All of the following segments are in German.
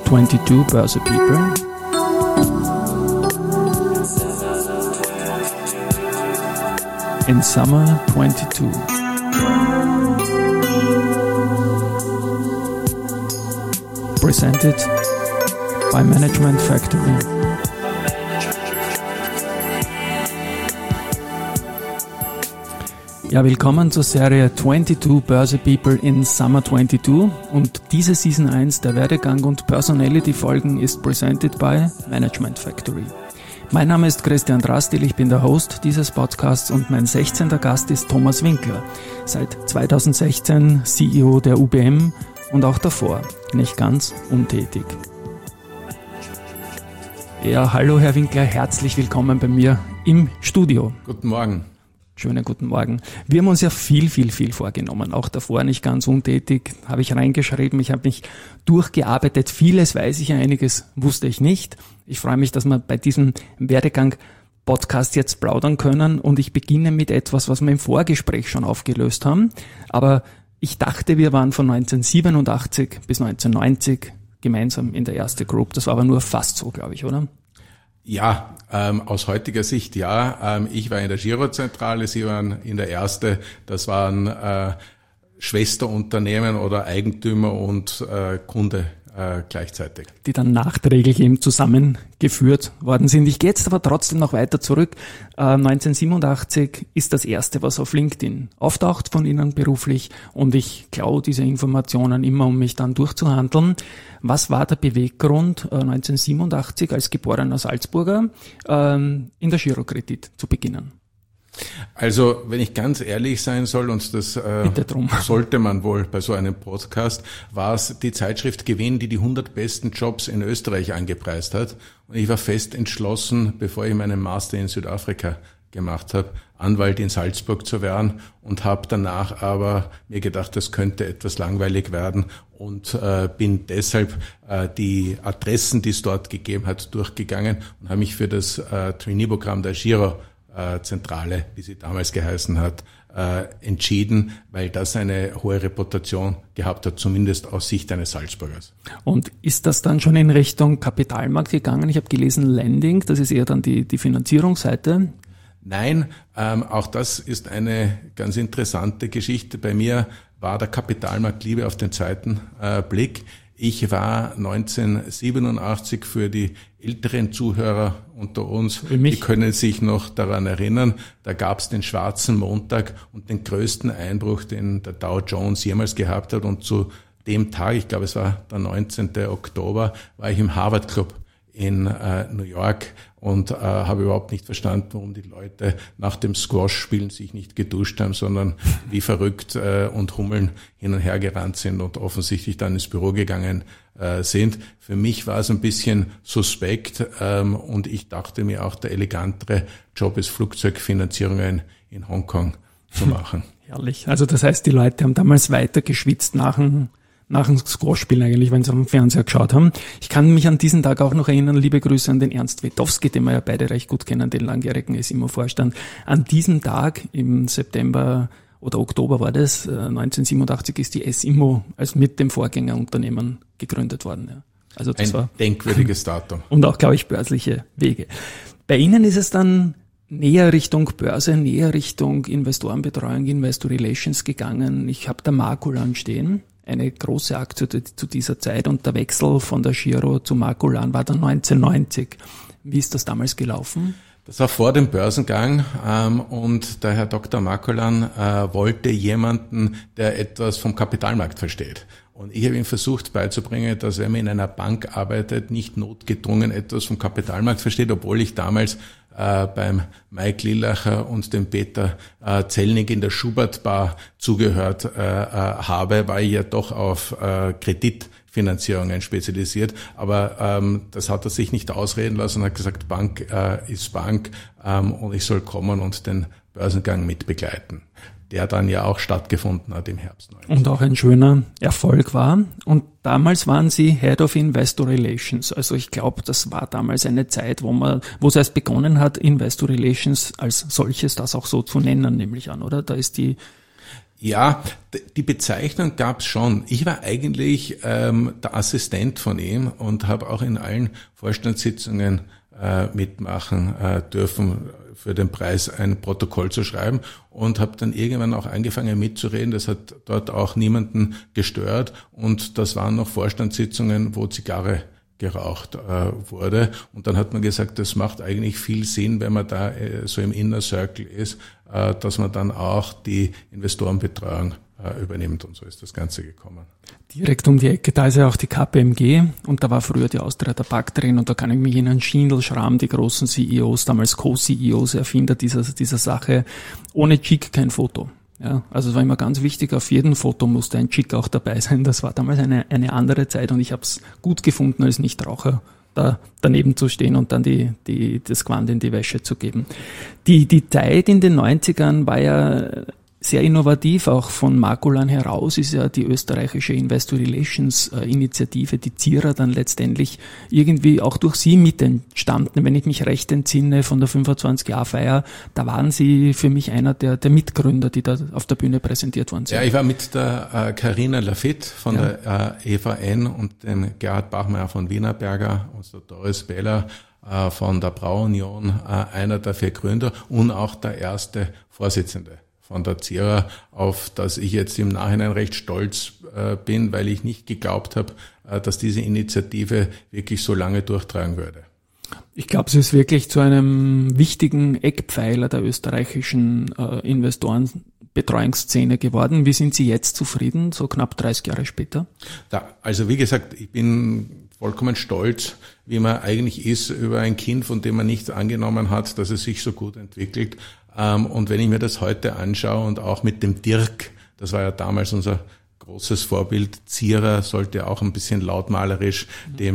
22 Börse People. In Summer 22. Presented by Management Factory. Ja, willkommen zur Serie 22 Börse People in Summer 22 und diese Season 1 der Werdegang und Personality Folgen ist presented by Management Factory. Mein Name ist Christian Drastil, ich bin der Host dieses Podcasts und mein 16. Gast ist Thomas Winkler, seit 2016 CEO der UBM und auch davor nicht ganz untätig. Ja, hallo Herr Winkler, herzlich willkommen bei mir im Studio. Guten Morgen. Schönen guten Morgen. Wir haben uns ja viel vorgenommen, auch davor nicht ganz untätig, habe ich reingeschrieben, ich habe mich durchgearbeitet, vieles weiß ich, einiges wusste ich nicht. Ich freue mich, dass wir bei diesem Werdegang-Podcast jetzt plaudern können und ich beginne mit etwas, was wir im Vorgespräch schon aufgelöst haben, aber ich dachte, wir waren von 1987 bis 1990 gemeinsam in der ersten Group, das war aber nur fast so, glaube ich, oder? Ja, aus heutiger Sicht ja. Ich war in der Girozentrale, Sie waren in der Erste. Das waren Schwesterunternehmen oder Eigentümer und Kunde gleichzeitig. Die dann nachträglich eben zusammengeführt worden sind. Ich gehe jetzt aber trotzdem noch weiter zurück. 1987 ist das Erste, was auf LinkedIn auftaucht von Ihnen beruflich und ich klaue diese Informationen immer, um mich dann durchzuhandeln. Was war der Beweggrund 1987 als geborener Salzburger in der Girokredit zu beginnen? Also, wenn ich ganz ehrlich sein soll, und das sollte man wohl bei so einem Podcast, war es die Zeitschrift Gewinn, die 100 besten Jobs in Österreich angepreist hat. Und ich war fest entschlossen, bevor ich meinen Master in Südafrika gemacht habe, Anwalt in Salzburg zu werden und habe danach aber mir gedacht, das könnte etwas langweilig werden und bin deshalb die Adressen, die es dort gegeben hat, durchgegangen und habe mich für das Trainee-Programm der Girozentrale, wie sie damals geheißen hat, entschieden, weil das eine hohe Reputation gehabt hat, zumindest aus Sicht eines Salzburgers. Und ist das dann schon in Richtung Kapitalmarkt gegangen? Ich habe gelesen Lending, das ist eher dann die Finanzierungsseite. Nein, auch das ist eine ganz interessante Geschichte. Bei mir war der Kapitalmarkt Liebe auf den zweiten Blick. Ich war 1987 für die älteren Zuhörer unter uns, die können sich noch daran erinnern, da gab es den schwarzen Montag und den größten Einbruch, den der Dow Jones jemals gehabt hat. Und zu dem Tag, ich glaube es war der 19. Oktober, war ich im Harvard Club in New York und habe überhaupt nicht verstanden, warum die Leute nach dem Squash-Spielen sich nicht geduscht haben, sondern wie verrückt und Hummeln hin und her gerannt sind und offensichtlich dann ins Büro gegangen sind. Für mich war es ein bisschen suspekt und ich dachte mir auch, der elegantere Job ist, Flugzeugfinanzierungen in Hongkong zu machen. Herrlich. Also das heißt, die Leute haben damals weiter geschwitzt nach dem Squash-Spiel eigentlich, wenn sie auf dem Fernseher geschaut haben. Ich kann mich an diesen Tag auch noch erinnern, liebe Grüße an den Ernst Wetowski, den wir ja beide recht gut kennen, den langjährigen SIMO-Vorstand. An diesem Tag im September oder Oktober war das, 1987 ist die SIMO als mit dem Vorgängerunternehmen gegründet worden. Ja. Also das war denkwürdiges Datum. Und auch, glaube ich, börsliche Wege. Bei Ihnen ist es dann näher Richtung Börse, näher Richtung Investorenbetreuung, Investor Relations gegangen. Ich habe da Markulan stehen. Eine große Aktie zu dieser Zeit und der Wechsel von der Giro zu Markulan war dann 1990. Wie ist das damals gelaufen? Das war vor dem Börsengang und der Herr Dr. Markulan wollte jemanden, der etwas vom Kapitalmarkt versteht. Und ich habe ihm versucht beizubringen, dass wenn man in einer Bank arbeitet, nicht notgedrungen etwas vom Kapitalmarkt versteht, obwohl ich damals beim Mike Lillacher und dem Peter Zellnig in der Schubert-Bar zugehört habe, war ich ja doch auf Kreditfinanzierungen spezialisiert. Aber das hat er sich nicht ausreden lassen und hat gesagt, Bank ist Bank und ich soll kommen und den Börsengang mitbegleiten, der dann ja auch stattgefunden hat im Herbst. Und auch ein schöner Erfolg war. Und damals waren Sie Head of Investor Relations. Also ich glaube, das war damals eine Zeit, wo es erst begonnen hat, Investor Relations als solches das auch so zu nennen, nämlich an, oder? Da ist die Ja, die Bezeichnung gab's schon. Ich war eigentlich der Assistent von ihm und habe auch in allen Vorstandssitzungen mitmachen dürfen, für den Preis ein Protokoll zu schreiben, und habe dann irgendwann auch angefangen mitzureden. Das hat dort auch niemanden gestört, und das waren noch Vorstandssitzungen, wo Zigarre geraucht wurde, und dann hat man gesagt, das macht eigentlich viel Sinn, wenn man da so im Inner Circle ist, dass man dann auch die Investorenbetreuung übernimmt, und so ist das Ganze gekommen. Direkt um die Ecke, da ist ja auch die KPMG, und da war früher die Austria Tabak drin, und da kann ich mich erinnern, Schindel, Schramm, die großen CEOs, damals Co-CEOs, Erfinder dieser Sache, ohne Chick kein Foto. Ja, also es war immer ganz wichtig, auf jedem Foto musste ein Chick auch dabei sein. Das war damals eine andere Zeit, und ich habe es gut gefunden, als Nichtraucher da daneben zu stehen und dann das Gewand in die Wäsche zu geben. Die Zeit in den 90ern war ja sehr innovativ, auch von Makulan heraus ist ja die österreichische Investor Relations Initiative, die ZIRA, dann letztendlich irgendwie auch durch Sie mit entstanden. Wenn ich mich recht entsinne von der 25-Jahr-Feier, da waren Sie für mich einer der Mitgründer, die da auf der Bühne präsentiert worden sind. Ja, ich war mit der Carina Lafitte von der EVN und dem Gerhard Bachmeier von Wienerberger und der Doris Beller von der Brauunion, einer der 4 Gründer und auch der erste Vorsitzende von der ZIRA, auf das ich jetzt im Nachhinein recht stolz bin, weil ich nicht geglaubt habe, dass diese Initiative wirklich so lange durchtragen würde. Ich glaube, es ist wirklich zu einem wichtigen Eckpfeiler der österreichischen Investorenbetreuungsszene geworden. Wie sind Sie jetzt zufrieden, so knapp 30 Jahre später? Also wie gesagt, ich bin vollkommen stolz, wie man eigentlich ist über ein Kind, von dem man nichts angenommen hat, dass es sich so gut entwickelt. Und wenn ich mir das heute anschaue, und auch mit dem Dirk, das war ja damals unser großes Vorbild, ZIRA sollte auch ein bisschen lautmalerisch dem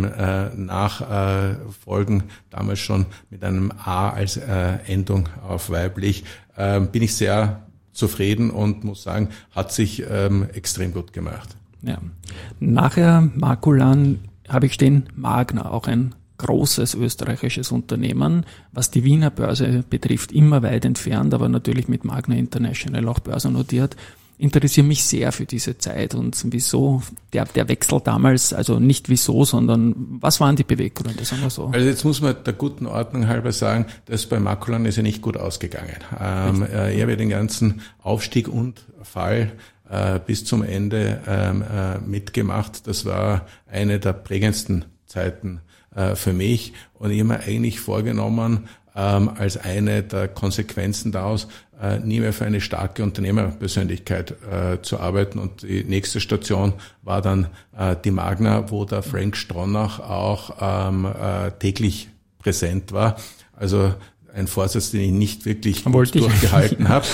nachfolgen, damals schon mit einem A als Endung auf weiblich, bin ich sehr zufrieden und muss sagen, hat sich extrem gut gemacht. Ja. Nachher Makulan habe ich stehen, Magna, auch ein großes österreichisches Unternehmen, was die Wiener Börse betrifft, immer weit entfernt, aber natürlich mit Magna International auch börsennotiert. Interessiere mich sehr für diese Zeit, und wieso der Wechsel damals, also nicht wieso, sondern was waren die Beweggründe, sagen wir so. Also jetzt muss man der guten Ordnung halber sagen, dass bei Makulan ist ja nicht gut ausgegangen. Er habe den ganzen Aufstieg und Fall bis zum Ende mitgemacht. Das war eine der prägendsten Zeiten für mich, und ich habe mir eigentlich vorgenommen, als eine der Konsequenzen daraus, nie mehr für eine starke Unternehmerpersönlichkeit zu arbeiten. Und die nächste Station war dann die Magna, wo der Frank Stronach auch täglich präsent war. Also ein Vorsatz, den ich nicht wirklich durchgehalten habe.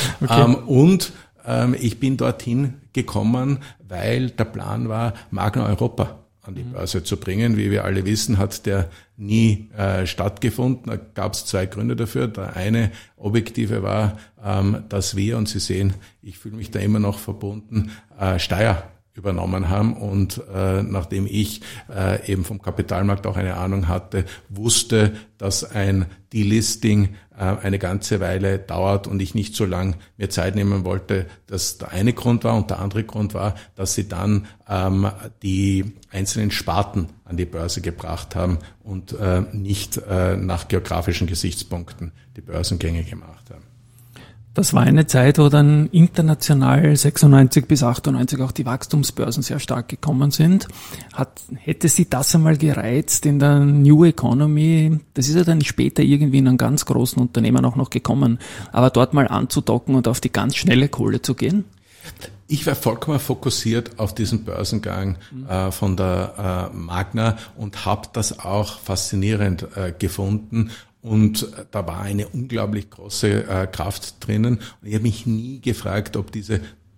Okay. Ich bin dorthin gekommen, weil der Plan war, Magna Europa an die Börse zu bringen. Wie wir alle wissen, hat der nie stattgefunden. Da gab es 2 Gründe dafür. Der eine objektive war, dass wir, und Sie sehen, ich fühle mich da immer noch verbunden, Steyr übernommen haben, und nachdem ich eben vom Kapitalmarkt auch eine Ahnung hatte, wusste, dass ein Delisting eine ganze Weile dauert und ich nicht so lange mir Zeit nehmen wollte. Das der eine Grund war, und der andere Grund war, dass sie dann die einzelnen Sparten an die Börse gebracht haben und nicht nach geografischen Gesichtspunkten die Börsengänge gemacht haben. Das war eine Zeit, wo dann international 96 bis 98 auch die Wachstumsbörsen sehr stark gekommen sind. Hätte Sie das einmal gereizt in der New Economy? Das ist ja dann später irgendwie in einem ganz großen Unternehmen auch noch gekommen. Aber dort mal anzudocken und auf die ganz schnelle Kohle zu gehen? Ich war vollkommen fokussiert auf diesen Börsengang von der Magna und habe das auch faszinierend gefunden. Und da war eine unglaublich große Kraft drinnen. Und ich habe mich nie gefragt, ob diese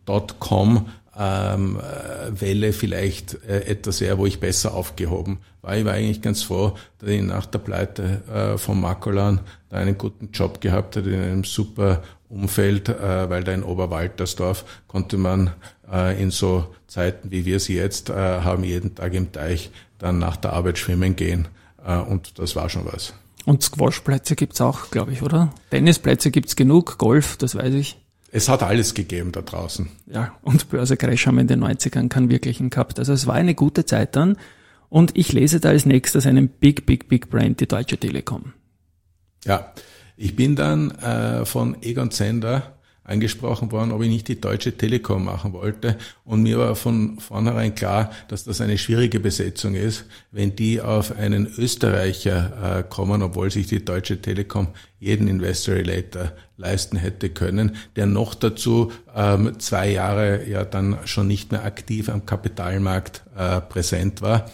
Dotcom-Welle vielleicht etwas wäre, wo ich besser aufgehoben war. Ich war eigentlich ganz froh, dass ich nach der Pleite von Makulan da einen guten Job gehabt habe, in einem super Umfeld, weil da in Oberwaltersdorf konnte man in so Zeiten, wie wir sie jetzt haben, jeden Tag im Teich dann nach der Arbeit schwimmen gehen. Und das war schon was. Und Squashplätze gibt's auch, glaube ich, oder? Tennisplätze gibt's genug, Golf, das weiß ich. Es hat alles gegeben da draußen. Ja, und Börse-Crash haben wir in den 90ern keinen wirklichen gehabt. Also es war eine gute Zeit dann. Und ich lese da als nächstes einen Big Brand, die Deutsche Telekom. Ja, ich bin dann von Egon Zehnder angesprochen worden, ob ich nicht die Deutsche Telekom machen wollte. Und mir war von vornherein klar, dass das eine schwierige Besetzung ist, wenn die auf einen Österreicher kommen, obwohl sich die Deutsche Telekom jeden Investor Relator leisten hätte können, der noch dazu 2 Jahre ja dann schon nicht mehr aktiv am Kapitalmarkt präsent war.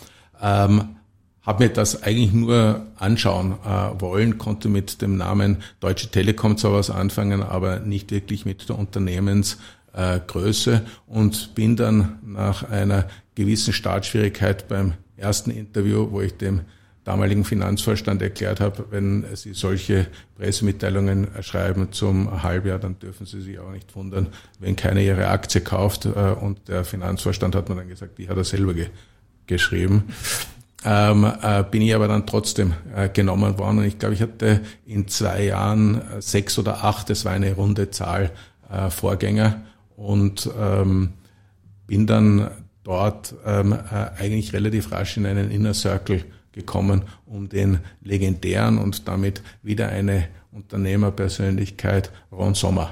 Habe mir das eigentlich nur anschauen wollen, konnte mit dem Namen Deutsche Telekom zwar was anfangen, aber nicht wirklich mit der Unternehmensgröße und bin dann nach einer gewissen Startschwierigkeit beim ersten Interview, wo ich dem damaligen Finanzvorstand erklärt habe, wenn Sie solche Pressemitteilungen schreiben zum Halbjahr, dann dürfen Sie sich auch nicht wundern, wenn keiner Ihre Aktie kauft. Und der Finanzvorstand hat mir dann gesagt, die hat er selber geschrieben. Bin ich aber dann trotzdem genommen worden und ich glaube, ich hatte in 2 Jahren 6 oder 8, das war eine runde Zahl, Vorgänger und bin dann dort eigentlich relativ rasch in einen Inner Circle gekommen, um den legendären und damit wieder eine Unternehmerpersönlichkeit Ron Sommer.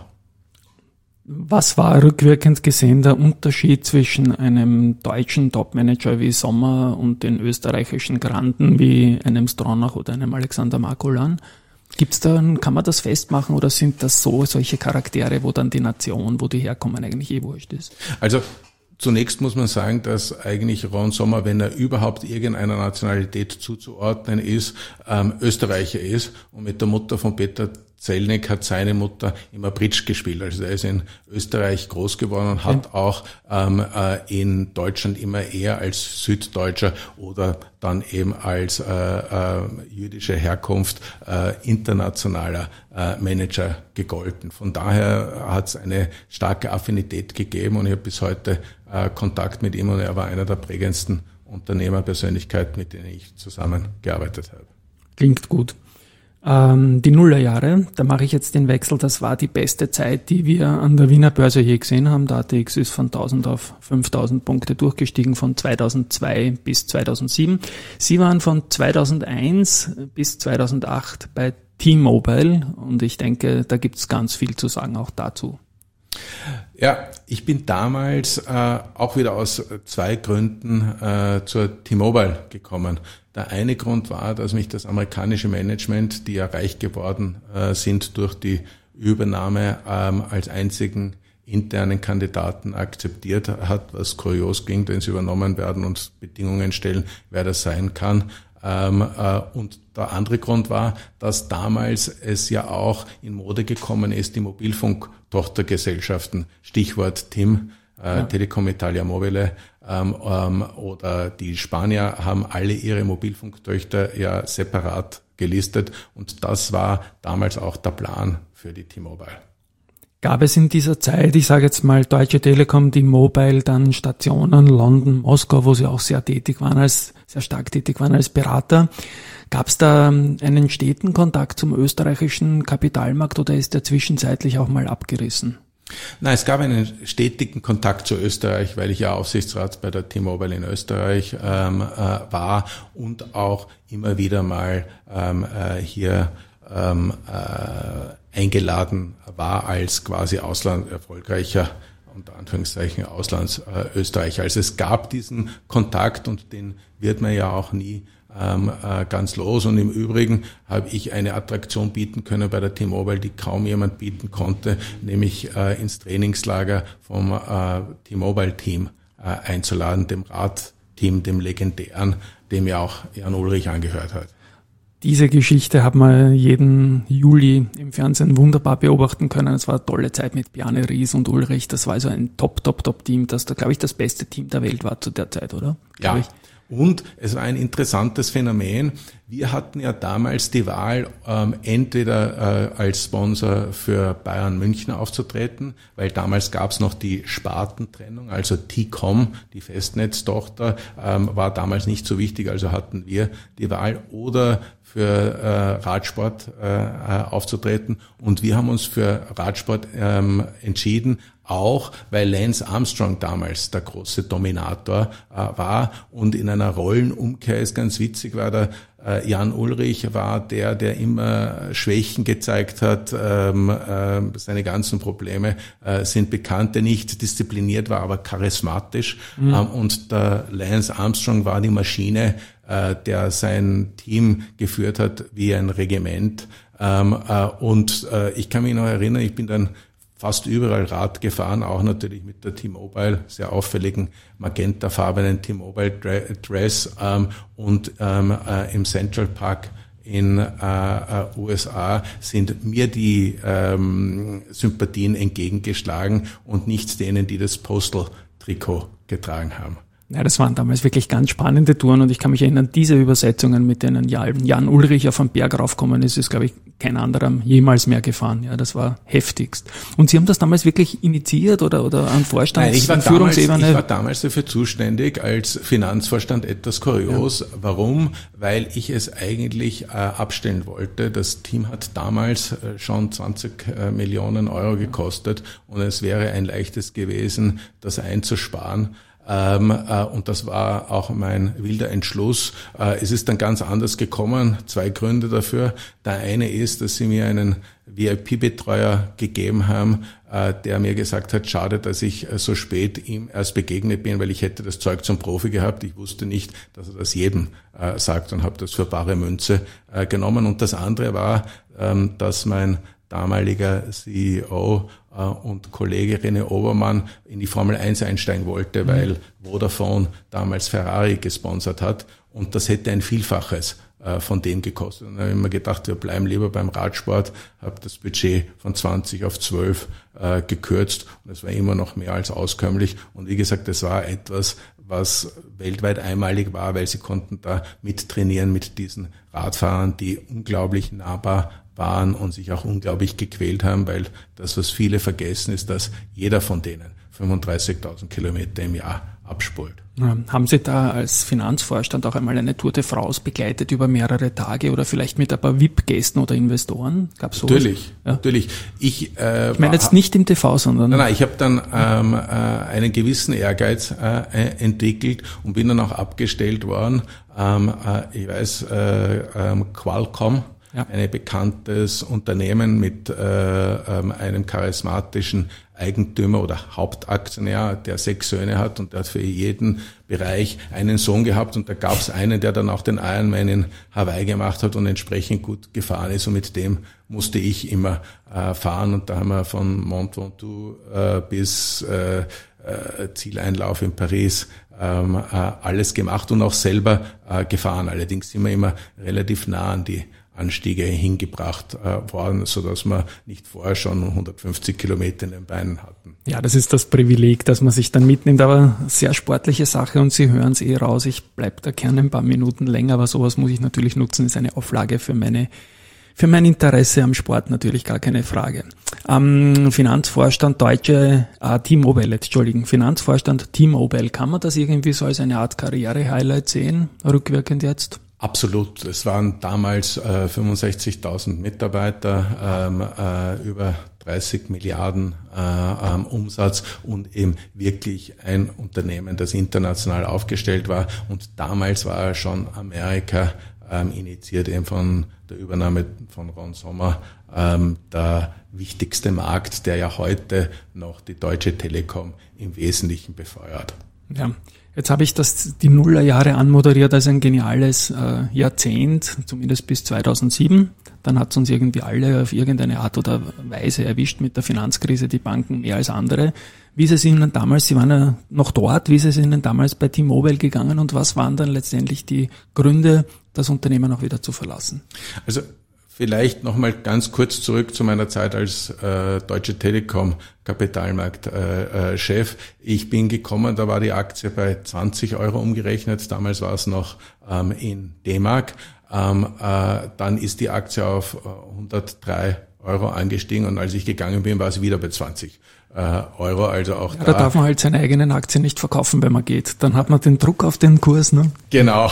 Was war rückwirkend gesehen der Unterschied zwischen einem deutschen Topmanager wie Sommer und den österreichischen Granden wie einem Stronach oder einem Alexander Markulan? Gibt's da, kann man das festmachen oder sind das solche Charaktere, wo dann die Nation, wo die herkommen, eigentlich wurscht ist? Also zunächst muss man sagen, dass eigentlich Ron Sommer, wenn er überhaupt irgendeiner Nationalität zuzuordnen ist, Österreicher ist und mit der Mutter von Peter Zelnick hat seine Mutter immer Bridge gespielt. Also er ist in Österreich groß geworden und hat auch in Deutschland immer eher als Süddeutscher oder dann eben als jüdische Herkunft internationaler Manager gegolten. Von daher hat es eine starke Affinität gegeben und ich habe bis heute Kontakt mit ihm und er war einer der prägendsten Unternehmerpersönlichkeiten, mit denen ich zusammengearbeitet habe. Klingt gut. Die Nullerjahre, da mache ich jetzt den Wechsel, das war die beste Zeit, die wir an der Wiener Börse je gesehen haben. Der ATX ist von 1000 auf 5000 Punkte durchgestiegen von 2002 bis 2007. Sie waren von 2001 bis 2008 bei T-Mobile und ich denke, da gibt es ganz viel zu sagen auch dazu. Ja, ich bin damals auch wieder aus 2 Gründen zur T-Mobile gekommen. Der eine Grund war, dass mich das amerikanische Management, die ja reich geworden sind durch die Übernahme, als einzigen internen Kandidaten akzeptiert hat, was kurios klingt, wenn sie übernommen werden und Bedingungen stellen, wer das sein kann. Und der andere Grund war, dass damals es ja auch in Mode gekommen ist, die Mobilfunk-Tochtergesellschaften, Stichwort TIM, Telecom Italia Mobile, oder die Spanier haben alle ihre Mobilfunktöchter ja separat gelistet und das war damals auch der Plan für die T-Mobile. Gab es in dieser Zeit, ich sage jetzt mal Deutsche Telekom, die Mobile, dann Stationen, London, Moskau, wo sie auch sehr stark tätig waren als Berater. Gab es da einen steten Kontakt zum österreichischen Kapitalmarkt oder ist der zwischenzeitlich auch mal abgerissen? Nein, es gab einen stetigen Kontakt zu Österreich, weil ich ja Aufsichtsrat bei der T-Mobile in Österreich war und auch immer wieder mal hier eingeladen war als quasi erfolgreicher, unter Anführungszeichen, Auslandsösterreicher. Also es gab diesen Kontakt und den wird man ja auch nie ganz los. Und im Übrigen habe ich eine Attraktion bieten können bei der T-Mobile, die kaum jemand bieten konnte, nämlich ins Trainingslager vom T-Mobile-Team einzuladen, dem Radteam, dem legendären, dem ja auch Jan Ulrich angehört hat. Diese Geschichte hat man jeden Juli im Fernsehen wunderbar beobachten können. Es war eine tolle Zeit mit Bjarne Ries und Ulrich. Das war also ein Top-Team, das da, glaube ich, das beste Team der Welt war zu der Zeit, oder? Ja. Und es war ein interessantes Phänomen. Wir hatten ja damals die Wahl, entweder als Sponsor für Bayern München aufzutreten, weil damals gab es noch die Spartentrennung, also T-Com, die Festnetztochter, war damals nicht so wichtig, also hatten wir die Wahl, oder für Radsport aufzutreten. Und wir haben uns für Radsport entschieden, auch weil Lance Armstrong damals der große Dominator war. Und in einer Rollenumkehr ist ganz witzig, war der Jan Ullrich war der immer Schwächen gezeigt hat. Seine ganzen Probleme sind bekannt, der nicht diszipliniert war, aber charismatisch. Und der Lance Armstrong war die Maschine, der sein Team geführt hat wie ein Regiment. Und ich kann mich noch erinnern, ich bin dann fast überall Rad gefahren, auch natürlich mit der T-Mobile, sehr auffälligen magentafarbenen T-Mobile Dress, und im Central Park in USA sind mir die Sympathien entgegengeschlagen und nicht denen, die das Postal-Trikot getragen haben. Ja, das waren damals wirklich ganz spannende Touren und ich kann mich erinnern, diese Übersetzungen, mit denen Jan Ullrich auf den Berg raufgekommen ist, glaube ich, kein anderer jemals mehr gefahren. Ja, das war heftigst. Und Sie haben das damals wirklich initiiert oder an Führungsebene? Ich war damals dafür zuständig, als Finanzvorstand, etwas kurios. Ja. Warum? Weil ich es eigentlich abstellen wollte. Das Team hat damals schon 20 Millionen Euro gekostet und es wäre ein leichtes gewesen, das einzusparen. Und das war auch mein wilder Entschluss. Es ist dann ganz anders gekommen. 2 Gründe dafür. Der eine ist, dass sie mir einen VIP-Betreuer gegeben haben, der mir gesagt hat, schade, dass ich so spät ihm erst begegnet bin, weil ich hätte das Zeug zum Profi gehabt. Ich wusste nicht, dass er das jedem sagt und habe das für bare Münze genommen. Und das andere war, dass mein damaliger CEO und Kollege René Obermann in die Formel 1 einsteigen wollte, weil Vodafone damals Ferrari gesponsert hat und das hätte ein Vielfaches von dem gekostet. Und dann habe ich mir gedacht, wir bleiben lieber beim Radsport, habe das Budget von 20 auf 12 gekürzt und es war immer noch mehr als auskömmlich. Und wie gesagt, das war etwas, was weltweit einmalig war, weil sie konnten da mittrainieren mit diesen Radfahrern, die unglaublich nahbar waren und sich auch unglaublich gequält haben, weil das, was viele vergessen, ist, dass jeder von denen 35.000 Kilometer im Jahr abspult. Haben Sie da als Finanzvorstand auch einmal eine Tour de France begleitet über mehrere Tage oder vielleicht mit ein paar VIP-Gästen oder Investoren? Gab's sowas? Natürlich. Ich meine jetzt nicht im TV, sondern... Nein, ich habe dann einen gewissen Ehrgeiz entwickelt und bin dann auch abgestellt worden. Ich weiß, Qualcomm, ein bekanntes Unternehmen mit einem charismatischen Eigentümer oder Hauptaktionär, der 6 Söhne hat und der hat für jeden Bereich einen Sohn gehabt und da gab es einen, der dann auch den Ironman in Hawaii gemacht hat und entsprechend gut gefahren ist und mit dem musste ich immer fahren und da haben wir von Mont Ventoux bis Zieleinlauf in Paris alles gemacht und auch selber gefahren. Allerdings sind wir immer relativ nah an die Anstiege hingebracht worden, so dass wir nicht vorher schon 150 Kilometer in den Beinen hatten. Ja, das ist das Privileg, dass man sich dann mitnimmt, aber sehr sportliche Sache und Sie hören es raus. Ich bleib da gerne ein paar Minuten länger, aber sowas muss ich natürlich nutzen, ist eine Auflage für mein Interesse am Sport, natürlich gar keine Frage. Finanzvorstand Finanzvorstand T-Mobile, kann man das irgendwie so als eine Art Karriere-Highlight sehen, rückwirkend jetzt? Absolut. Es waren damals 65.000 Mitarbeiter, über 30 Milliarden Umsatz und eben wirklich ein Unternehmen, das international aufgestellt war. Und damals war schon Amerika initiiert eben von der Übernahme von Ron Sommer, der wichtigste Markt, der ja heute noch die Deutsche Telekom im Wesentlichen befeuert. Ja. Jetzt habe ich die Nullerjahre anmoderiert als ein geniales Jahrzehnt, zumindest bis 2007. Dann hat es uns irgendwie alle auf irgendeine Art oder Weise erwischt mit der Finanzkrise, die Banken mehr als andere. Wie ist es Ihnen damals, Sie waren ja noch dort, wie ist es Ihnen damals bei T-Mobile gegangen und was waren dann letztendlich die Gründe, das Unternehmen auch wieder zu verlassen? Also vielleicht nochmal ganz kurz zurück zu meiner Zeit als Deutsche Telekom Kapitalmarktchef. Ich bin gekommen, da war die Aktie bei 20 Euro umgerechnet. Damals war es noch in D-Mark. Dann ist die Aktie auf 103 Euro angestiegen und als ich gegangen bin, war sie wieder bei 20 Euro. Also auch da darf man halt seine eigenen Aktien nicht verkaufen, wenn man geht. Dann hat man den Druck auf den Kurs. Ne? Genau.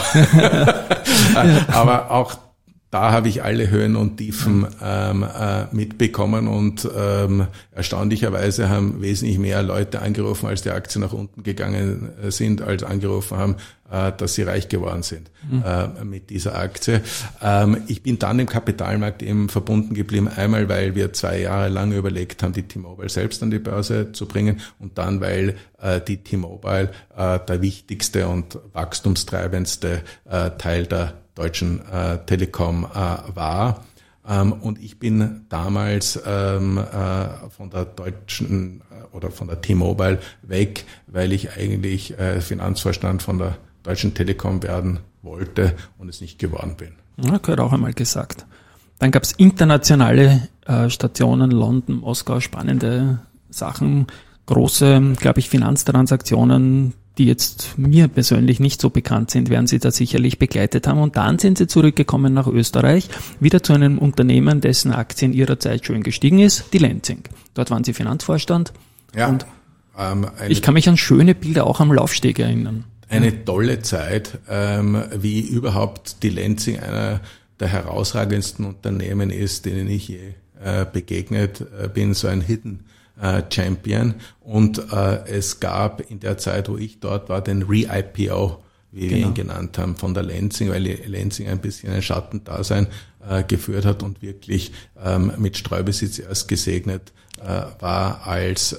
Aber auch da habe ich alle Höhen und Tiefen mitbekommen und erstaunlicherweise haben wesentlich mehr Leute angerufen, als die Aktien nach unten gegangen sind, als angerufen haben, dass sie reich geworden sind mit dieser Aktie. Ich bin dann im Kapitalmarkt eben verbunden geblieben, einmal weil wir 2 Jahre lang überlegt haben, die T-Mobile selbst an die Börse zu bringen und dann weil die T-Mobile der wichtigste und wachstumstreibendste Teil der Deutschen Telekom war. Und ich bin damals von der Deutschen oder von der T-Mobile weg, weil ich eigentlich Finanzvorstand von der Deutschen Telekom werden wollte und es nicht geworden bin. Ja, gehört auch einmal gesagt. Dann gab es internationale Stationen, London, Moskau, spannende Sachen, große, glaube ich, Finanztransaktionen, die jetzt mir persönlich nicht so bekannt sind, werden Sie da sicherlich begleitet haben. Und dann sind Sie zurückgekommen nach Österreich, wieder zu einem Unternehmen, dessen Aktien Ihrer Zeit schön gestiegen ist, die Lenzing. Dort waren Sie Finanzvorstand. Ja, und ich kann mich an schöne Bilder auch am Laufsteg erinnern. Eine tolle Zeit, wie überhaupt die Lenzing einer der herausragendsten Unternehmen ist, denen ich je begegnet bin, so ein Hidden Champion. Und es gab in der Zeit, wo ich dort war, den Re-IPO, wie wir ihn genannt haben, von der Lenzing, weil die Lenzing ein bisschen ein Schattendasein geführt hat und wirklich mit Streubesitz erst gesegnet war, als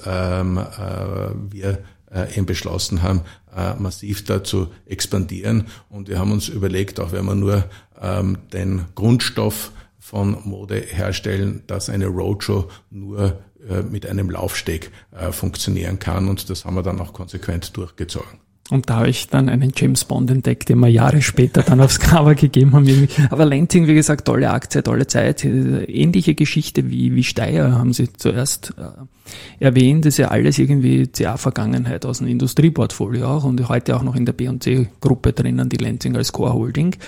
wir eben beschlossen haben, massiv da zu expandieren. Und wir haben uns überlegt, auch wenn wir nur den Grundstoff von Mode herstellen, dass eine Roadshow nur mit einem Laufsteg funktionieren kann. Und das haben wir dann auch konsequent durchgezogen. Und da habe ich dann einen James Bond entdeckt, den wir Jahre später dann aufs Cover gegeben haben. Aber Lenzing, wie gesagt, tolle Aktie, tolle Zeit. Ähnliche Geschichte wie Steyr haben Sie zuerst erwähnt. Das ist ja alles irgendwie CA-Vergangenheit aus dem Industrieportfolio auch und heute auch noch in der B&C-Gruppe drinnen, die Lenzing als Core Holding.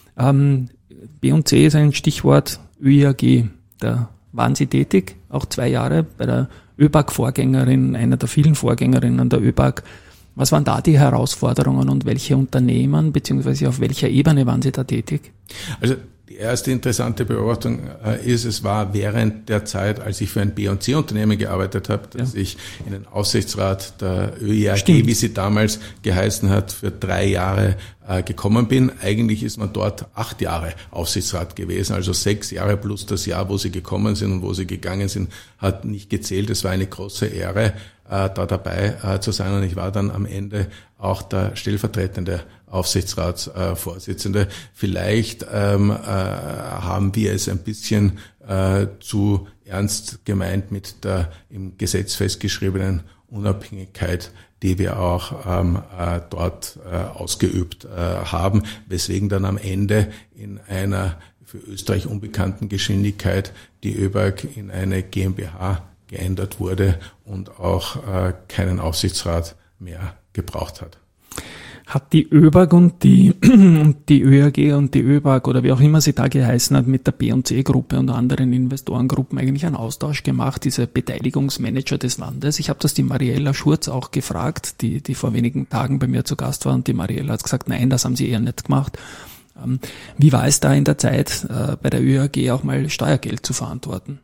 B&C ist ein Stichwort ÖIAG. Da waren Sie tätig, auch 2 Jahre bei der ÖBAG-Vorgängerin, einer der vielen Vorgängerinnen der ÖBAG. Was waren da die Herausforderungen und welche Unternehmen bzw. auf welcher Ebene waren Sie da tätig? Also die erste interessante Beobachtung ist, es war während der Zeit, als ich für ein B&C-Unternehmen gearbeitet habe, dass ich in den Aufsichtsrat der ÖIAG, wie sie damals geheißen hat, für 3 Jahre gekommen bin. Eigentlich ist man dort 8 Jahre Aufsichtsrat gewesen, also 6 Jahre plus das Jahr, wo sie gekommen sind und wo sie gegangen sind, hat nicht gezählt. Es war eine große Ehre, da dabei zu sein und ich war dann am Ende auch der stellvertretende Aufsichtsratsvorsitzende. Vielleicht haben wir es ein bisschen zu ernst gemeint mit der im Gesetz festgeschriebenen Unabhängigkeit, die wir auch dort ausgeübt haben, weswegen dann am Ende in einer für Österreich unbekannten Geschwindigkeit die ÖBAG in eine GmbH geändert wurde und auch keinen Aufsichtsrat mehr gebraucht hat. Hat die ÖBAG und die ÖAG und die ÖBAG oder wie auch immer sie da geheißen hat mit der B&C-Gruppe und anderen Investorengruppen eigentlich einen Austausch gemacht, diese Beteiligungsmanager des Landes? Ich habe das die Mariella Schurz auch gefragt, die vor wenigen Tagen bei mir zu Gast war und die Mariella hat gesagt, nein, das haben sie eher nicht gemacht. Wie war es da in der Zeit bei der ÖAG auch mal Steuergeld zu verantworten?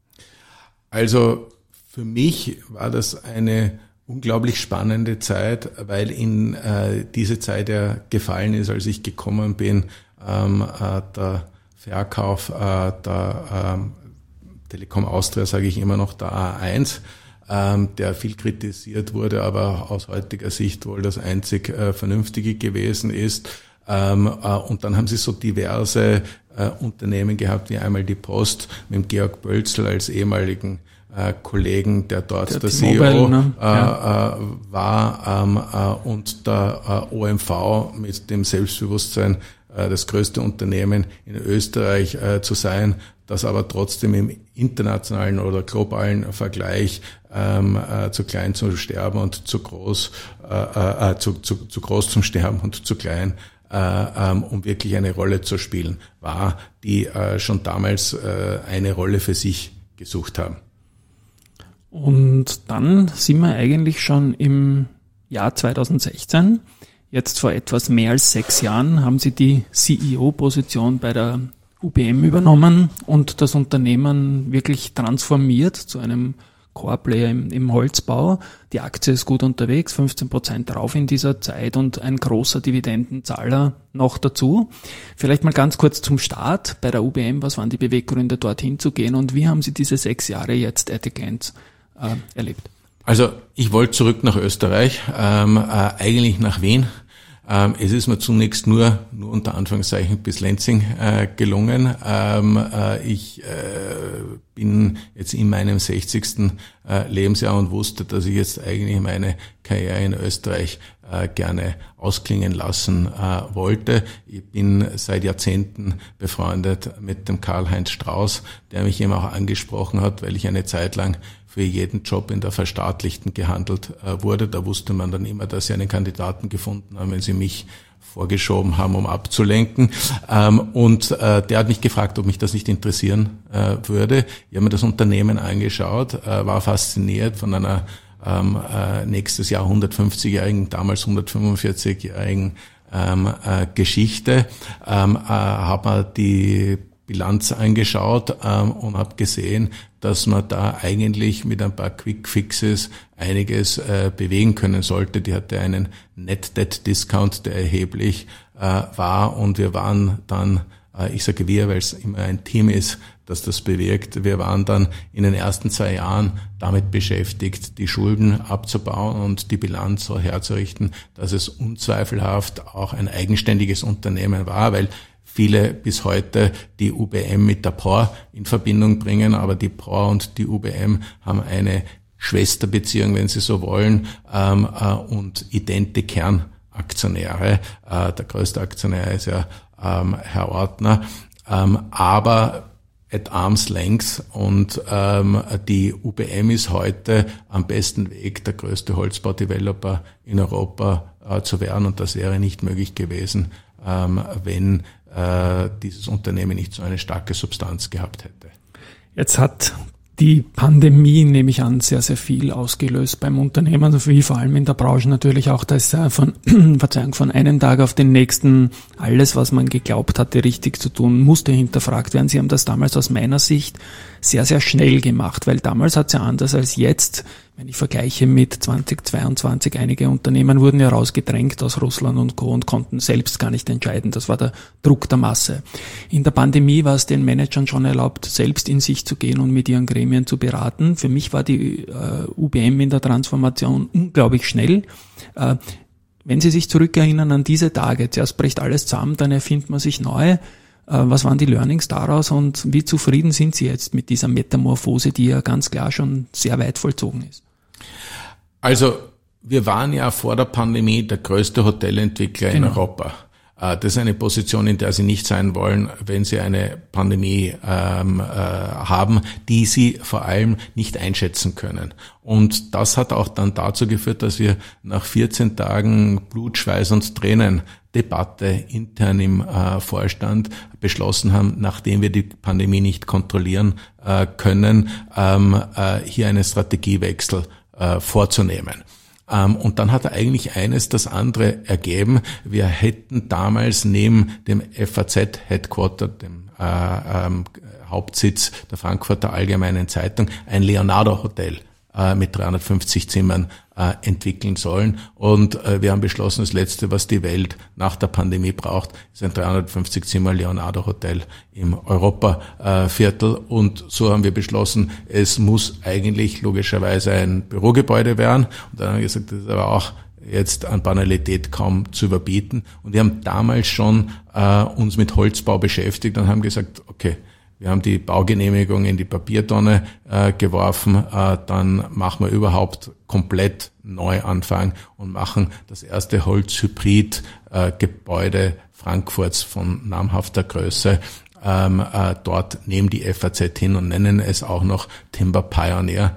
Also für mich war das eine unglaublich spannende Zeit, weil in diese Zeit ja gefallen ist, als ich gekommen bin, der Verkauf der Telekom Austria, sage ich immer noch, der A1, der viel kritisiert wurde, aber aus heutiger Sicht wohl das einzig Vernünftige gewesen ist. Und dann haben sie so diverse Unternehmen gehabt, wie einmal die Post mit Georg Bölzl als ehemaligen Kollegen, der dort der CEO war, und der OMV mit dem Selbstbewusstsein, das größte Unternehmen in Österreich zu sein, das aber trotzdem im internationalen oder globalen Vergleich zu klein zum Sterben und zu groß zum Sterben und zu klein um wirklich eine Rolle zu spielen, war, die schon damals eine Rolle für sich gesucht haben. Und dann sind wir eigentlich schon im Jahr 2016. Jetzt vor etwas mehr als 6 Jahren haben Sie die CEO-Position bei der UBM übernommen und das Unternehmen wirklich transformiert zu einem Core-Player im Holzbau. Die Aktie ist gut unterwegs, 15% drauf in dieser Zeit und ein großer Dividendenzahler noch dazu. Vielleicht mal ganz kurz zum Start bei der UBM. Was waren die Beweggründe, dorthin zu gehen und wie haben Sie diese 6 Jahre jetzt at a glance erlebt? Also ich wollte zurück nach Österreich, eigentlich nach Wien. Es ist mir zunächst nur unter Anführungszeichen bis Lenzing gelungen. Ich bin jetzt in meinem 60. Lebensjahr und wusste, dass ich jetzt eigentlich meine Karriere in Österreich gerne ausklingen lassen wollte. Ich bin seit Jahrzehnten befreundet mit dem Karl-Heinz Strauß, der mich eben auch angesprochen hat, weil ich eine Zeit lang für jeden Job in der Verstaatlichten gehandelt wurde. Da wusste man dann immer, dass sie einen Kandidaten gefunden haben, wenn sie mich vorgeschoben haben, um abzulenken. Und der hat mich gefragt, ob mich das nicht interessieren würde. Ich habe mir das Unternehmen angeschaut, war fasziniert von einer nächstes Jahr 150-jährigen, damals 145-jährigen Geschichte, habe mir die Bilanz angeschaut und habe gesehen, dass man da eigentlich mit ein paar Quick Fixes einiges bewegen können sollte. Die hatte einen Net Debt Discount, der erheblich war und wir waren dann, ich sage wir, weil es immer ein Team ist, das das bewirkt, wir waren dann in den ersten 2 Jahren damit beschäftigt, die Schulden abzubauen und die Bilanz so herzurichten, dass es unzweifelhaft auch ein eigenständiges Unternehmen war, weil viele bis heute die UBM mit der POR in Verbindung bringen, aber die POR und die UBM haben eine Schwesterbeziehung, wenn Sie so wollen, und idente Kernaktionäre. Der größte Aktionär ist ja Herr Ortner, aber at arm's length und die UBM ist heute am besten Weg, der größte Holzbaudeveloper in Europa zu werden und das wäre nicht möglich gewesen, wenn dieses Unternehmen nicht so eine starke Substanz gehabt hätte. Jetzt hat die Pandemie, nehme ich an, sehr, sehr viel ausgelöst beim Unternehmen, wie vor allem in der Branche natürlich auch, dass von einem Tag auf den nächsten alles, was man geglaubt hatte, richtig zu tun, musste hinterfragt werden. Sie haben das damals aus meiner Sicht sehr, sehr schnell gemacht, weil damals hat es ja anders als jetzt, wenn ich vergleiche mit 2022, einige Unternehmen wurden ja rausgedrängt aus Russland und Co. und konnten selbst gar nicht entscheiden. Das war der Druck der Masse. In der Pandemie war es den Managern schon erlaubt, selbst in sich zu gehen und mit ihren Gremien zu beraten. Für mich war die UBM in der Transformation unglaublich schnell. Wenn Sie sich zurückerinnern an diese Tage, zuerst bricht alles zusammen, dann erfindet man sich neu. Was waren die Learnings daraus und wie zufrieden sind Sie jetzt mit dieser Metamorphose, die ja ganz klar schon sehr weit vollzogen ist? Also wir waren ja vor der Pandemie der größte Hotelentwickler in Europa. Das ist eine Position, in der Sie nicht sein wollen, wenn Sie eine Pandemie haben, die Sie vor allem nicht einschätzen können. Und das hat auch dann dazu geführt, dass wir nach 14 Tagen Blut, Schweiß und Tränen Debatte intern im Vorstand beschlossen haben, nachdem wir die Pandemie nicht kontrollieren können, hier einen Strategiewechsel vorzunehmen. Und dann hat eigentlich eines das andere ergeben. Wir hätten damals neben dem FAZ-Headquarter, dem Hauptsitz der Frankfurter Allgemeinen Zeitung, ein Leonardo-Hotel mit 350 Zimmern entwickeln sollen. Und wir haben beschlossen, das Letzte, was die Welt nach der Pandemie braucht, ist ein 350 Zimmer Leonardo-Hotel im Europaviertel. Und so haben wir beschlossen, es muss eigentlich logischerweise ein Bürogebäude werden. Und dann haben wir gesagt, das ist aber auch jetzt an Banalität kaum zu überbieten. Und wir haben damals schon uns mit Holzbau beschäftigt und haben gesagt, okay, wir haben die Baugenehmigung in die Papiertonne geworfen, dann machen wir überhaupt komplett Neuanfang und machen das erste Holzhybrid-Gebäude Frankfurts von namhafter Größe dort neben die FAZ hin und nennen es auch noch Timber Pioneer.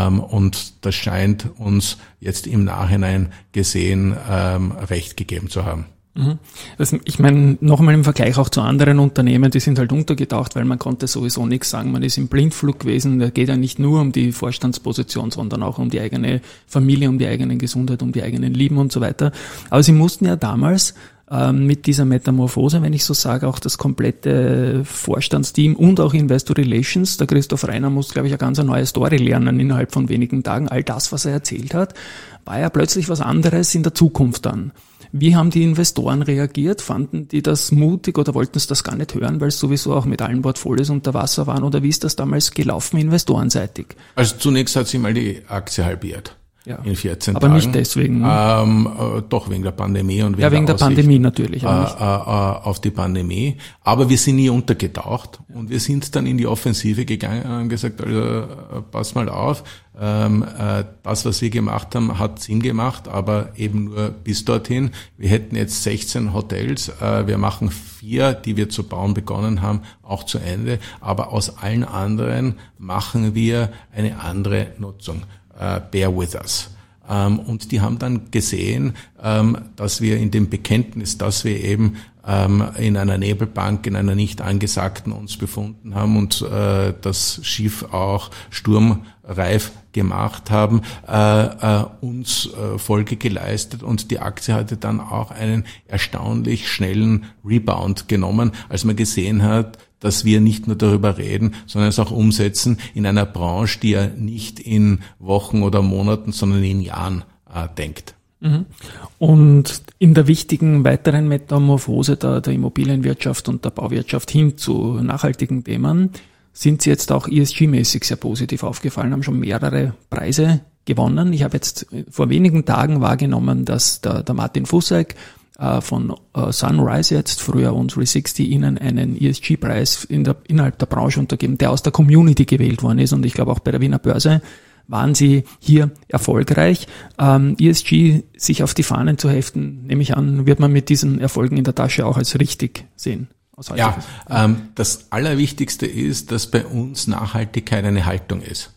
Und das scheint uns jetzt im Nachhinein gesehen recht gegeben zu haben. Ich meine, nochmal im Vergleich auch zu anderen Unternehmen, die sind halt untergetaucht, weil man konnte sowieso nichts sagen. Man ist im Blindflug gewesen. Da geht ja nicht nur um die Vorstandsposition, sondern auch um die eigene Familie, um die eigene Gesundheit, um die eigenen Lieben und so weiter. Aber sie mussten ja damals mit dieser Metamorphose, wenn ich so sage, auch das komplette Vorstandsteam und auch Investor Relations. Der Christoph Reiner muss, glaube ich, eine ganz neue Story lernen innerhalb von wenigen Tagen. All das, was er erzählt hat, war ja plötzlich was anderes in der Zukunft dann. Wie haben die Investoren reagiert? Fanden die das mutig oder wollten es das gar nicht hören, weil es sowieso auch mit allen Portfolios unter Wasser waren? Oder wie ist das damals gelaufen investorenseitig? Also zunächst hat sich mal die Aktie halbiert. Ja. In 14 aber Tagen. Nicht deswegen. Doch wegen der Pandemie und wegen der Pandemie natürlich. Auf die Pandemie. Aber wir sind nie untergetaucht und wir sind dann in die Offensive gegangen und haben gesagt, also pass mal auf, das, was wir gemacht haben, hat Sinn gemacht, aber eben nur bis dorthin. Wir hätten jetzt 16 Hotels, wir machen 4, die wir zu bauen begonnen haben, auch zu Ende, aber aus allen anderen machen wir eine andere Nutzung. Bear with us. Und die haben dann gesehen, dass wir in dem Bekenntnis, dass wir eben in einer Nebelbank, in einer nicht angesagten uns befunden haben und das Schiff auch sturmreif gemacht haben, uns Folge geleistet und die Aktie hatte dann auch einen erstaunlich schnellen Rebound genommen, als man gesehen hat, dass wir nicht nur darüber reden, sondern es auch umsetzen in einer Branche, die ja nicht in Wochen oder Monaten, sondern in Jahren denkt. Und in der wichtigen weiteren Metamorphose der Immobilienwirtschaft und der Bauwirtschaft hin zu nachhaltigen Themen sind Sie jetzt auch ESG-mäßig sehr positiv aufgefallen, haben schon mehrere Preise gewonnen. Ich habe jetzt vor wenigen Tagen wahrgenommen, dass der Martin Fussek von Sunrise jetzt, früher On 360, Ihnen einen ESG-Preis innerhalb der Branche untergeben, der aus der Community gewählt worden ist. Und ich glaube auch bei der Wiener Börse waren Sie hier erfolgreich. ESG sich auf die Fahnen zu heften, nehme ich an, wird man mit diesen Erfolgen in der Tasche auch als richtig sehen. Ja, das Allerwichtigste ist, dass bei uns Nachhaltigkeit eine Haltung ist.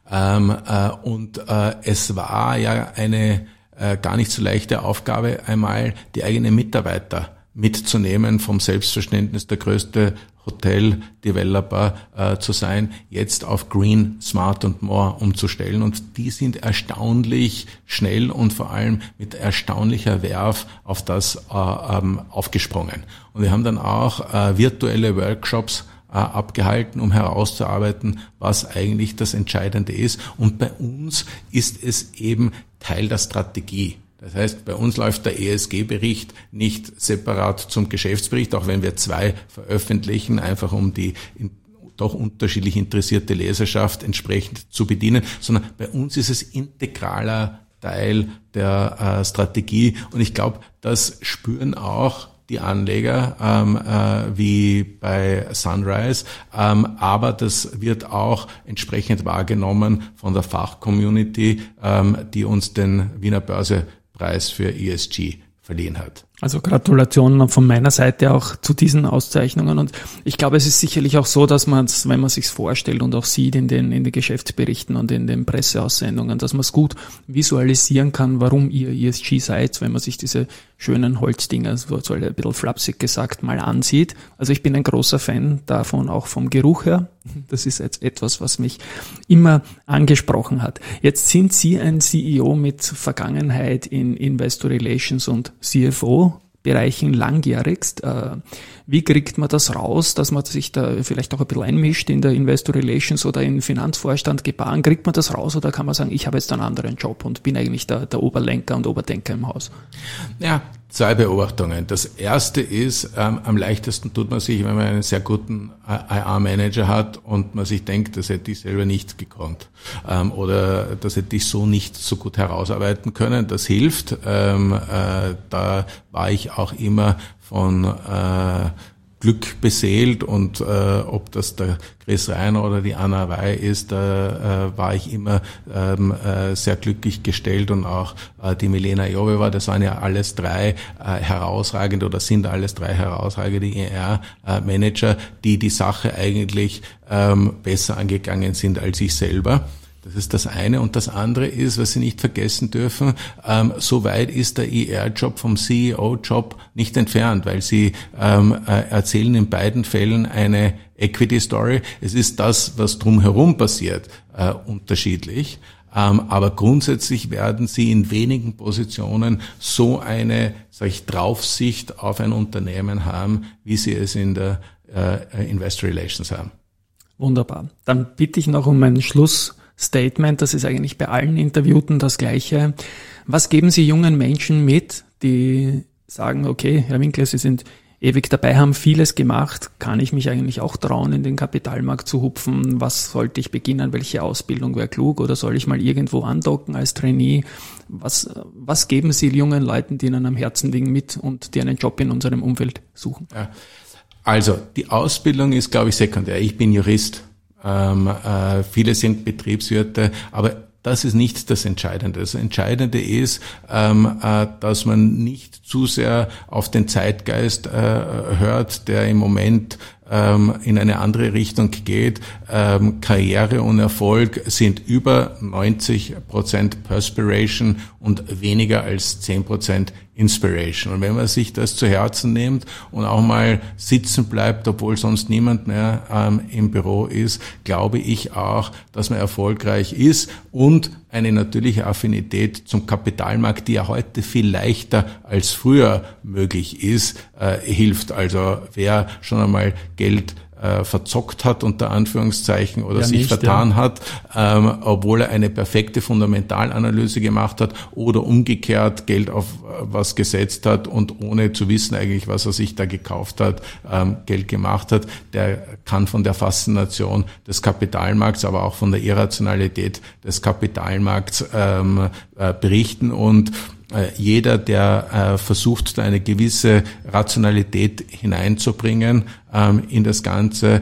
Und es war ja eine gar nicht so leichte Aufgabe, einmal die eigenen Mitarbeiter mitzunehmen, vom Selbstverständnis der größte Hotel-Developer zu sein, jetzt auf Green, Smart und More umzustellen. Und die sind erstaunlich schnell und vor allem mit erstaunlicher Werf auf das aufgesprungen. Und wir haben dann auch virtuelle Workshops abgehalten, um herauszuarbeiten, was eigentlich das Entscheidende ist. Und bei uns ist es eben Teil der Strategie. Das heißt, bei uns läuft der ESG-Bericht nicht separat zum Geschäftsbericht, auch wenn wir 2 veröffentlichen, einfach um die doch unterschiedlich interessierte Leserschaft entsprechend zu bedienen, sondern bei uns ist es integraler Teil der Strategie. Und ich glaube, das spüren auch die Anleger, wie bei Sunrise, aber das wird auch entsprechend wahrgenommen von der Fachcommunity, die uns den Wiener Börsepreis für ESG verliehen hat. Also Gratulation von meiner Seite auch zu diesen Auszeichnungen. Und ich glaube, es ist sicherlich auch so, dass man es, wenn man sich's vorstellt und auch sieht in den Geschäftsberichten und in den Presseaussendungen, dass man es gut visualisieren kann, warum ihr ESG seid, wenn man sich diese schönen Holzdinger, so ein bisschen flapsig gesagt, mal ansieht. Also ich bin ein großer Fan davon, auch vom Geruch her. Das ist jetzt etwas, was mich immer angesprochen hat. Jetzt sind Sie ein CEO mit Vergangenheit in Investor Relations und CFO-Bereichen langjährigst. Wie kriegt man das raus, dass man sich da vielleicht auch ein bisschen einmischt in der Investor Relations oder in Finanzvorstand gebaren? Kriegt man das raus oder kann man sagen, ich habe jetzt einen anderen Job und bin eigentlich der Oberlenker und Oberdenker im Haus? Ja, 2 Beobachtungen. Das erste ist, am leichtesten tut man sich, wenn man einen sehr guten IR-Manager hat und man sich denkt, das hätte ich selber nicht gekonnt oder das hätte ich so nicht so gut herausarbeiten können. Das hilft. Da war ich auch immer von Glück beseelt und ob das der Chris Reiner oder die Anna Wey ist, war ich immer sehr glücklich gestellt und auch die Milena Joveva, das waren ja alles 3 herausragende oder sind alles 3 herausragende IR-Manager, die Sache eigentlich besser angegangen sind als ich selber. Das ist das eine. Und das andere ist, was Sie nicht vergessen dürfen, so weit ist der IR-Job vom CEO-Job nicht entfernt, weil Sie erzählen in beiden Fällen eine Equity-Story. Es ist das, was drumherum passiert, unterschiedlich. Aber grundsätzlich werden Sie in wenigen Positionen so eine, Draufsicht auf ein Unternehmen haben, wie Sie es in der Investor Relations haben. Wunderbar. Dann bitte ich noch um ein Schlussstatement. Das ist eigentlich bei allen Interviewten das Gleiche. Was geben Sie jungen Menschen mit, die sagen, okay, Herr Winkler, Sie sind ewig dabei, haben vieles gemacht. Kann ich mich eigentlich auch trauen, in den Kapitalmarkt zu hupfen? Was sollte ich beginnen? Welche Ausbildung wäre klug? Oder soll ich mal irgendwo andocken als Trainee? Was geben Sie jungen Leuten, die Ihnen am Herzen liegen, mit und die einen Job in unserem Umfeld suchen? Ja. Also, die Ausbildung ist, glaube ich, sekundär. Ich bin Jurist. Viele sind Betriebswirte, aber das ist nicht das Entscheidende. Das Entscheidende ist, dass man nicht zu sehr auf den Zeitgeist hört, der im Moment in eine andere Richtung geht. Karriere und Erfolg sind über 90% Perspiration und weniger als 10% Inspiration. Und wenn man sich das zu Herzen nimmt und auch mal sitzen bleibt, obwohl sonst niemand mehr im Büro ist, glaube ich auch, dass man erfolgreich ist und eine natürliche Affinität zum Kapitalmarkt, die ja heute viel leichter als früher möglich ist, hilft. Also wer schon einmal Geld verzockt hat, unter Anführungszeichen, oder sich vertan hat, obwohl er eine perfekte Fundamentalanalyse gemacht hat oder umgekehrt Geld auf was gesetzt hat und ohne zu wissen eigentlich, was er sich da gekauft hat, Geld gemacht hat, der kann von der Faszination des Kapitalmarkts, aber auch von der Irrationalität des Kapitalmarkts berichten. Und jeder, der versucht, da eine gewisse Rationalität hineinzubringen in das Ganze,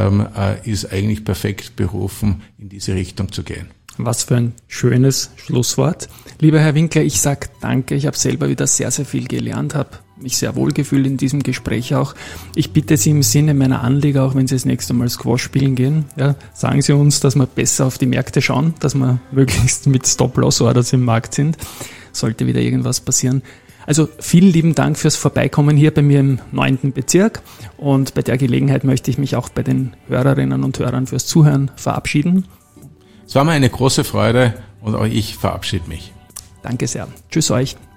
ist eigentlich perfekt berufen, in diese Richtung zu gehen. Was für ein schönes Schlusswort. Lieber Herr Winkler, ich sage danke. Ich habe selber wieder sehr, sehr viel gelernt, habe mich sehr wohl gefühlt in diesem Gespräch auch. Ich bitte Sie im Sinne meiner Anleger, auch wenn Sie das nächste Mal Squash spielen gehen, ja, sagen Sie uns, dass wir besser auf die Märkte schauen, dass wir möglichst mit Stop-Loss-Orders im Markt sind. Sollte wieder irgendwas passieren. Also vielen lieben Dank fürs Vorbeikommen hier bei mir im 9. Bezirk und bei der Gelegenheit möchte ich mich auch bei den Hörerinnen und Hörern fürs Zuhören verabschieden. Es war mir eine große Freude und auch ich verabschiede mich. Danke sehr. Tschüss euch.